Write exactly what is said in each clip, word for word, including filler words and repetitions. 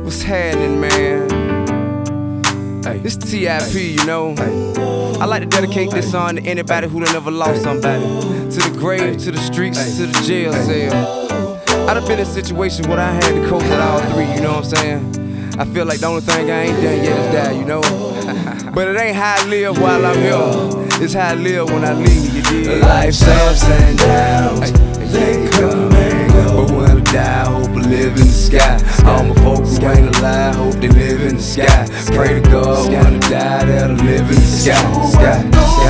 What's happening, man? Hey, this T I P, you know. Hey. I like to dedicate this song to anybody who done ever lost somebody. To the grave, to the streets, to the jail cell. I done been in situations where I had to cope with all three, you know what I'm saying? I feel like the only thing I ain't done yet is die, you know? But it ain't how I live while I'm here. It's how I live when I leave, you dig? Life's ups and downs, they come and go. But when I die, I hope I live in the sky. All my folks who ain't alive, hope they live in the sky. Pray to God when I die, that'll live in the sky. Sky,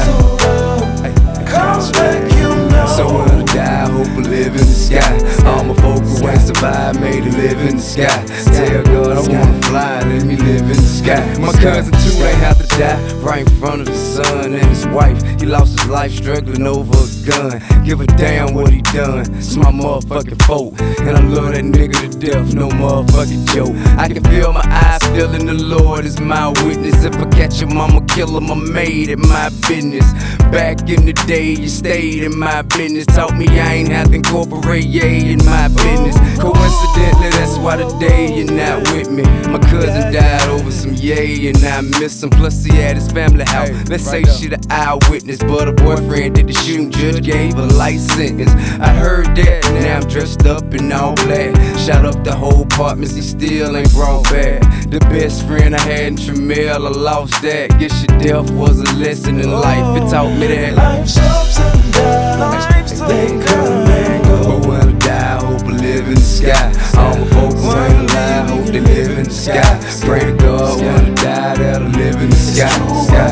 sky. Comes back, you know. So when I die, I hope I live in the sky. All my folks who ain't survived, made to live in the sky. Tell God I wanna fly, let me live in the sky. My cousin too ain't have to die right in front of his son and his wife. He lost his life struggling over a gun. Give a damn what he done, it's my motherfucking fault. And I love that nigga to death, no motherfucking joke. I can feel my eyes feeling the Lord is my witness. If I catch him, I'ma kill him, I made it my business. Back in the day, you stayed in my business. Taught me I ain't have to incorporate yay in my business. Coincidentally, that's why today you're not with me. My cousin died over some yay and I miss him. Plus he had his family out. Let's say she the eyewitness, but her boyfriend did the shooting. Judge gave a life sentence. I heard that, now I'm dressed up in all black. Shot up the whole apartment, he still ain't brought back. The best friend I had in Tramiel, I lost that. Guess your death was a lesson in life, it taught me that. Life's ups and downs, they come and go. But when I die, I hope I live in the sky. All my folks who ain't alive, hope they live in the sky. Pray to God when I die, that'll live in the sky. Sky,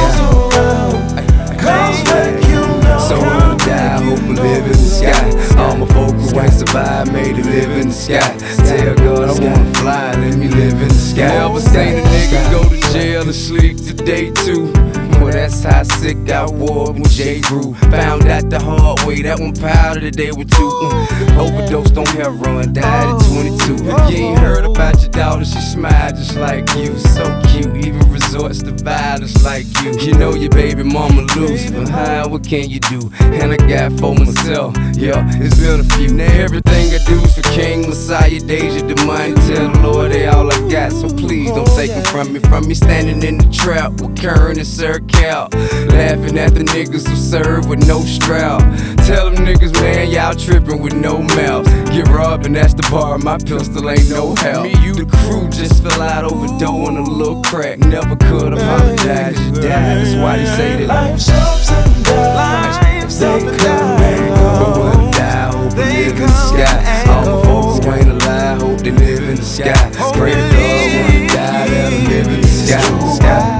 sky. Comes back, you know. So when I die, I hope I live in the sky. All my folks who ain't survived, made to live in the sky. Tell God I wanna fly, let me live in the sky. Ever seen a nigga go to jail and sleep today too? Well, that's how sick I was when J. Grew. Found out the hard way, that one powder today with two. Mm. Overdosed on heroin, died at twenty-two. If you ain't heard about your daughter, she smiled just like you. So cute, even resorts to violence like you. You know your baby mama loose, but how, what can you do? And I got for myself, yeah, it's been a few. Now everything I do is for King Messiah, Deja, the money. Tell the Lord they all I got, so please don't take it from me. From me standing in the trap with Kern and Sir Cal, laughing at the niggas who serve with no strap. Tell them niggas, man, y'all tripping with no mouth. Get robbed and that's the bar, my pistol ain't no help. Me, you, the crew just fell out over dough in a little crack. Never could apologize, you died, that's why they say that. Life's ups and downs, they come and go. But when I die, I hope I live in the sky. All my folks who ain't alive, hope they live in the sky. Pray to God when I die, that'll live in the sky. Sky, sky.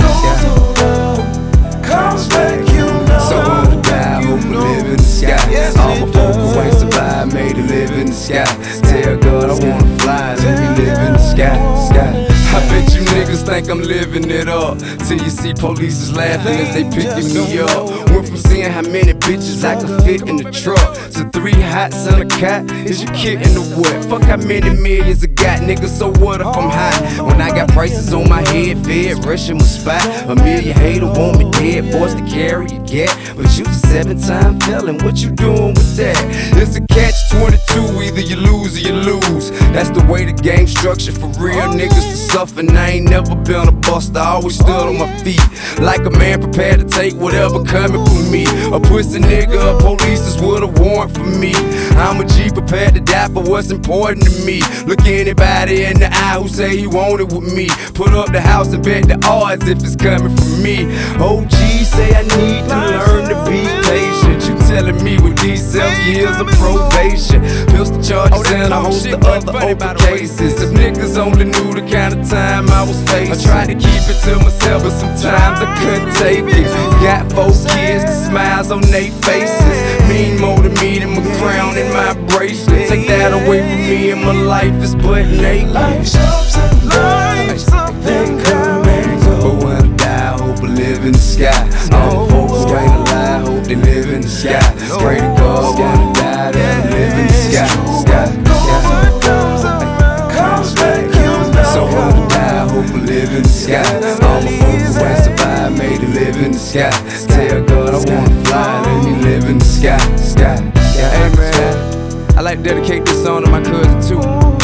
Comes back, you know. So when I die, I hope I live in the sky. All my folks who ain't survived, made to live in the sky. Tell God I wanna fly, let me live in the sky. Sky. I bet you niggas think I'm living it up till you see police is laughing as they picking me up. Went from seeing how many bitches I could fit in the truck to three hots on a cot. Is you kidding or what? Fuck how many millions I got, nigga, so what if I'm hot? When I got prices on my head, fed, rushing my spot. A million hater want me dead, forced to carry a gat. But you a seven-time felon, what you doing with that? It's a catch twenty-two, either you lose or you lose. That's the way the game structured for real niggas to suffer. And I ain't never been a buster, I always stood on my feet like a man prepared to take whatever coming for me. A pussy nigga, a police is with a warrant for me. I'm a G prepared to die for what's important to me. Look anybody in the eye who say he want it with me. Put up the house and bet the odds if it's coming from me. O G say I need to learn to be patient. You telling me with these seven years of probation, pistol charges and a host of other open cases. If niggas only knew the kind of time I was facing, I tried to keep it to myself, but sometimes I couldn't take it. Got four kids, the smiles on their faces mean more to me than my crown and my bracelet. Take that away from me and my life is but naked. Life's ups and downs, they come and go. But when I die, I hope I live in the sky. All my folks who ain't alive, hope they live in the sky. Pray to God when I die, they'll live in the sky. Sky, sky. Comes back, you know. So when I die, I hope I live in the sky. All my folks who ain't survived, made to live in the sky. Tell God I wanna fly, let me live in the sky. Sky, sky. Hey man, I like to dedicate this song to my cousin too. All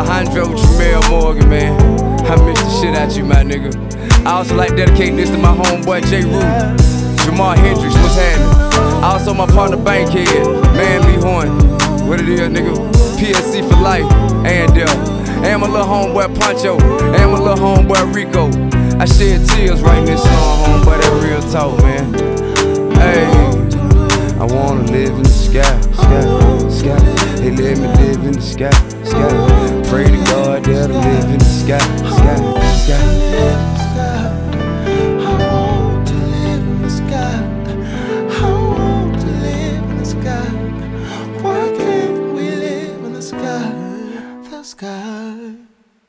Alejandro Jamel Morgan, man. I miss the shit out you, my nigga. I also like dedicating this to my homeboy J. Rue, Jamal Hendrix, what's happening? Also my partner Bankhead, Man Lee Horn, what it is, nigga? P S C for life, and uh, and my little homeboy Poncho, and my little homeboy Rico. I shed tears writing this song, homeboy, that real talk, man. Hey, I wanna live in the sky, sky, sky. Hey, let me live in the sky.